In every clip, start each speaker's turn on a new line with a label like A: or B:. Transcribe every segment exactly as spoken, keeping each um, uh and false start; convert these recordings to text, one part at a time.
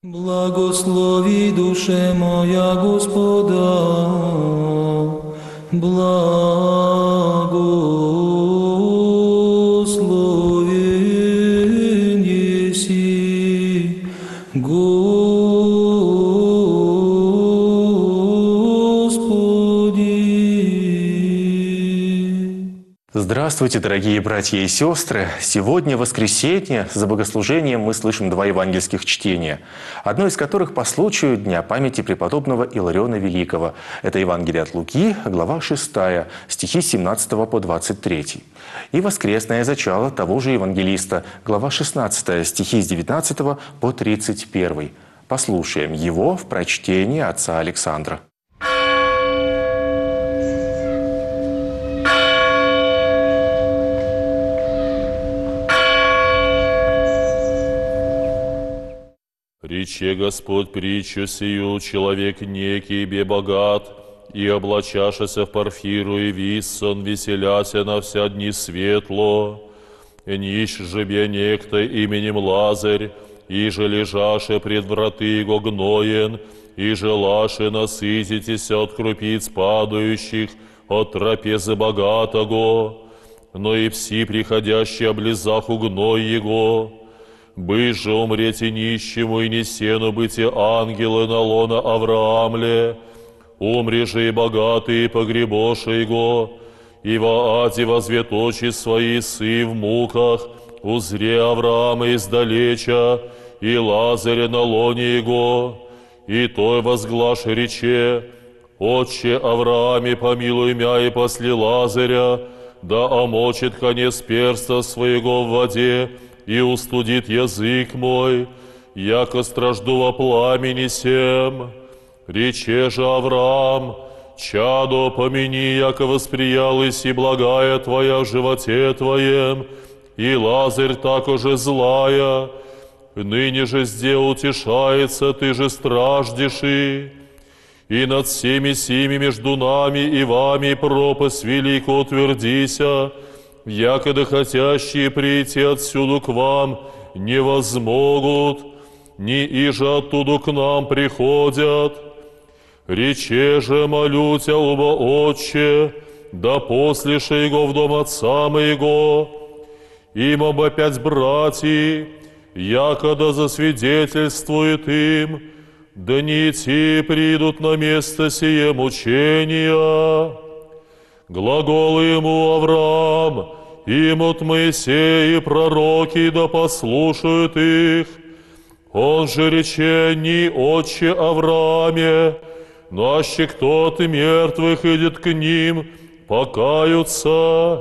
A: Благослови, душе моя, Господа, благословен еси, Господи.
B: Здравствуйте, дорогие братья и сестры! Сегодня воскресенье, за богослужением мы слышим два евангельских чтения, одно из которых по случаю Дня памяти преподобного Илариона Великого. Это Евангелие от Луки, глава шестая, стихи с семнадцатого по двадцать третий. И воскресное зачало того же евангелиста, глава шестнадцатая, стихи с девятнадцатого по тридцать первый. Послушаем его в прочтении отца Александра.
C: Рече Господь притчу сию: человек некий бе богат, и облачашася в парфиру и виссон, веселяся на вся дни светло. Нищ же бе некто именем Лазарь, и же лежаше пред враты его гноен, и желаше насытитеся от крупиц падающих, от трапезы богатого, но и пси, приходящие облизах у гной его. Быть же умрете нищему, и не сену быте ангелы на лона Авраамле, умри же и богатый, и погребоша его, и во аде возвет очи свои сы в муках, узре Авраама издалеча, и Лазаря на лоне его, и той возглаш рече: Отче Аврааме, помилуй мя и после Лазаря, да омочит конец перста своего в воде, и устудит язык мой, яко стражду во пламени сем. Рече же Авраам: чадо, помяни, яко восприялась и благая твоя в животе твоем, и Лазарь такоже злая. Ныне же сде утешается, ты же страждешь и. И над всеми сими между нами и вами пропасть велико утвердися, якогда хотящие прийти отсюда к вам не возмогут, ни иже оттуда к нам приходят. Рече же молю тебя, оба Отче, да послеши его в дом отца моего, им об опять братья, якогда засвидетельствует им, да не идти придут на место сие мучения. Глагол ему Авраам, им от Моисея и пророки, да послушают их. Он же рече: не отче Аврааме, но аще кто-то мертвых идет к ним, покаются.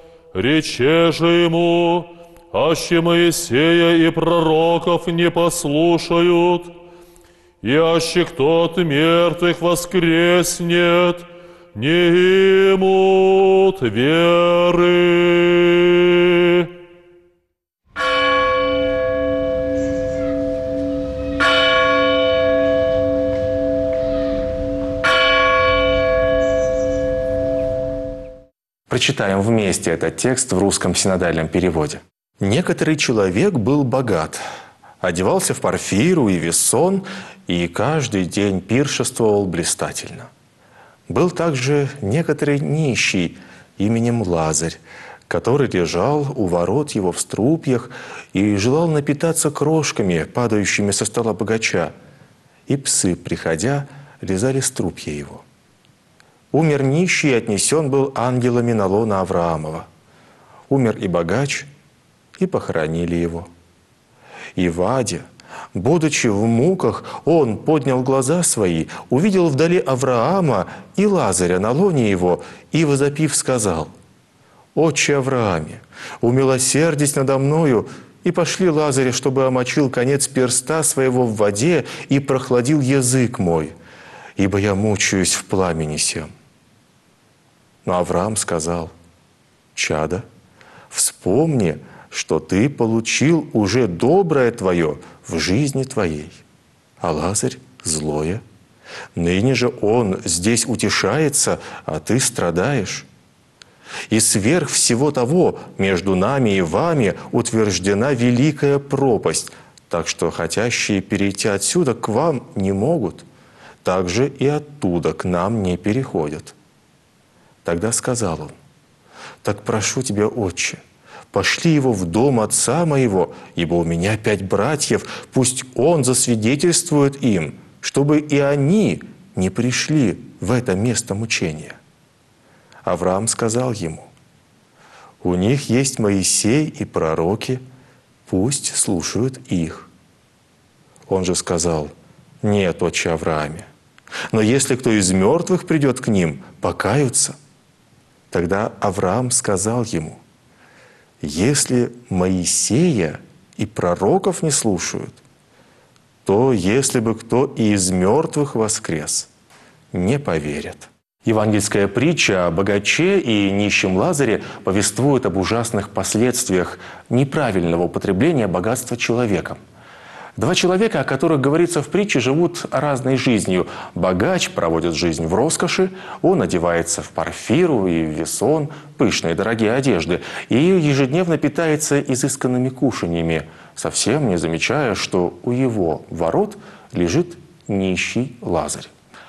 C: Рече же ему: аще Моисея и пророков не послушают, и аще кто-то мертвых воскреснет, не имут веры.
B: Прочитаем вместе этот текст в русском синодальном переводе. «Некоторый человек был богат, одевался в парфиру и вессон, и каждый день пиршествовал блистательно. Был также некоторый нищий именем Лазарь, который лежал у ворот его в струпьях и желал напитаться крошками, падающими со стола богача, и псы, приходя, лизали струпья его. Умер нищий и отнесен был ангелами на лоно Авраамова. Умер и богач, и похоронили его. И в аде, будучи в муках, он поднял глаза свои, увидел вдали Авраама и Лазаря на лоне его, и, возопив, сказал: «Отче Аврааме, умилосердись надо мною, и пошли Лазаря, чтобы омочил конец перста своего в воде и прохладил язык мой, ибо я мучаюсь в пламени сем». Но Авраам сказал: «Чадо, вспомни, что ты получил уже доброе твое в жизни твоей, а Лазарь – злое. Ныне же он здесь утешается, а ты страдаешь. И сверх всего того между нами и вами утверждена великая пропасть, так что хотящие перейти отсюда к вам не могут, также и оттуда к нам не переходят». Тогда сказал он: «Так прошу тебя, отче, пошли его в дом отца моего, ибо у меня пять братьев, пусть он засвидетельствует им, чтобы и они не пришли в это место мучения». Авраам сказал ему: «У них есть Моисей и пророки, пусть слушают их». Он же сказал: «Нет, отче Аврааме, но если кто из мертвых придет к ним, покаются». Тогда Авраам сказал ему: «Если Моисея и пророков не слушают, то если бы кто и из мертвых воскрес, не поверят». Евангельская притча о богаче и нищем Лазаре повествует об ужасных последствиях неправильного употребления богатства человеком. Два человека, о которых говорится в притче, живут разной жизнью. Богач проводит жизнь в роскоши, он одевается в парфиру и в весон, пышные дорогие одежды, и ежедневно питается изысканными кушаньями, совсем не замечая, что у его ворот лежит нищий Лазарь.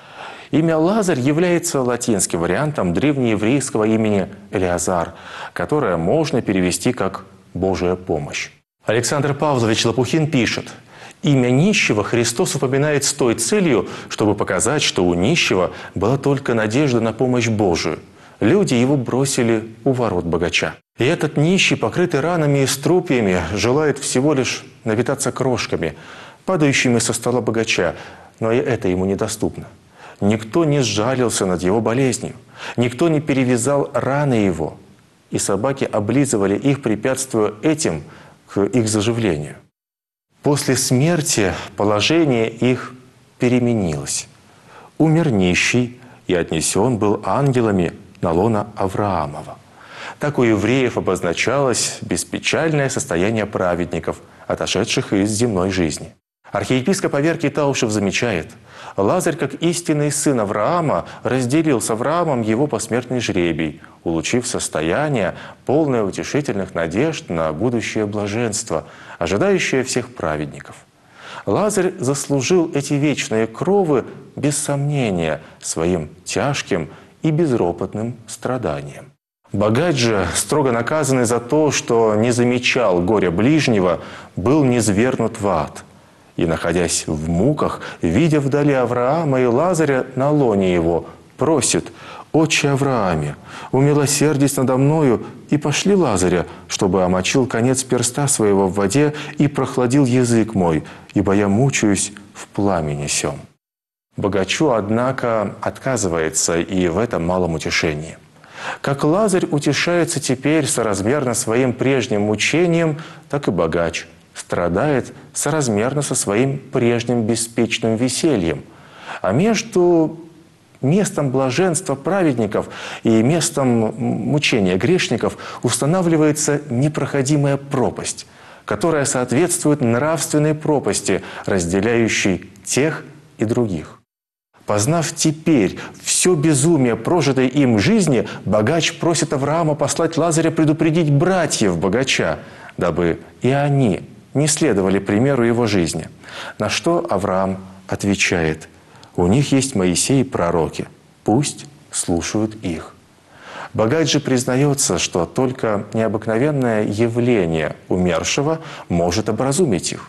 B: Имя Лазарь является латинским вариантом древнееврейского имени Элиазар, которое можно перевести как «Божия помощь». Александр Павлович Лопухин пишет: «Имя нищего Христос упоминает с той целью, чтобы показать, что у нищего была только надежда на помощь Божию. Люди его бросили у ворот богача. И этот нищий, покрытый ранами и струпьями, желает всего лишь напитаться крошками, падающими со стола богача, но и это ему недоступно. Никто не сжалился над его болезнью, никто не перевязал раны его, и собаки облизывали их, препятствуя этим к их заживлению. После смерти положение их переменилось. Умер нищий и отнесен был ангелами на лоно Авраамова. Так у евреев обозначалось беспечальное состояние праведников, отошедших из земной жизни. Архиепископ Аверкий Таушев замечает: Лазарь, как истинный сын Авраама, разделил с Авраамом его посмертный жребий, улучив состояние, полное утешительных надежд на будущее блаженство, ожидающее всех праведников. Лазарь заслужил эти вечные кровы без сомнения своим тяжким и безропотным страданием. Богач же, строго наказанный за то, что не замечал горя ближнего, был низвергнут в ад. И, находясь в муках, видя вдали Авраама и Лазаря на лоне его, просит: «Отче Аврааме, умилосердись надо мною и пошли Лазаря, чтобы омочил конец перста своего в воде и прохладил язык мой, ибо я мучаюсь в пламени сем». Богачу, однако, отказывается и в этом малом утешении. Как Лазарь утешается теперь соразмерно своим прежним мучением, так и богач страдает соразмерно со своим прежним беспечным весельем. А между местом блаженства праведников и местом мучения грешников устанавливается непроходимая пропасть, которая соответствует нравственной пропасти, разделяющей тех и других. Познав теперь все безумие прожитой им жизни, богач просит Авраама послать Лазаря предупредить братьев богача, дабы и они не следовали примеру его жизни. На что Авраам отвечает: «У них есть Моисей и пророки, пусть слушают их». Богач же признается, что только необыкновенное явление умершего может образумить их.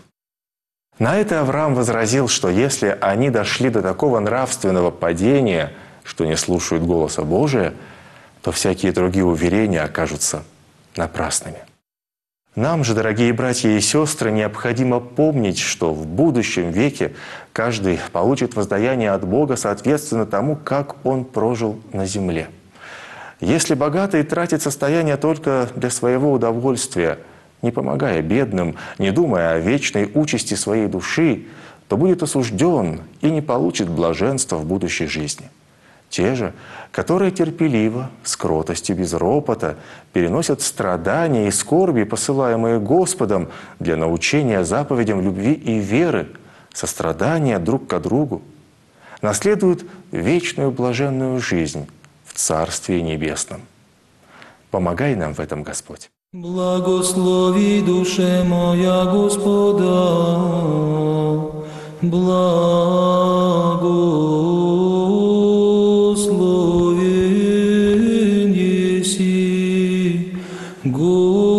B: На это Авраам возразил, что если они дошли до такого нравственного падения, что не слушают голоса Божия, то всякие другие уверения окажутся напрасными. Нам же, дорогие братья и сестры, необходимо помнить, что в будущем веке каждый получит воздаяние от Бога соответственно тому, как он прожил на земле. Если богатый тратит состояние только для своего удовольствия, не помогая бедным, не думая о вечной участи своей души, то будет осужден и не получит блаженства в будущей жизни. Те же, которые терпеливо, с кротостью без ропота, переносят страдания и скорби, посылаемые Господом для научения заповедям любви и веры, сострадания друг к другу, наследуют вечную блаженную жизнь в Царстве Небесном. Помогай нам в этом, Господь.
A: Благослови душе моя Господа, благословен еси, Господи.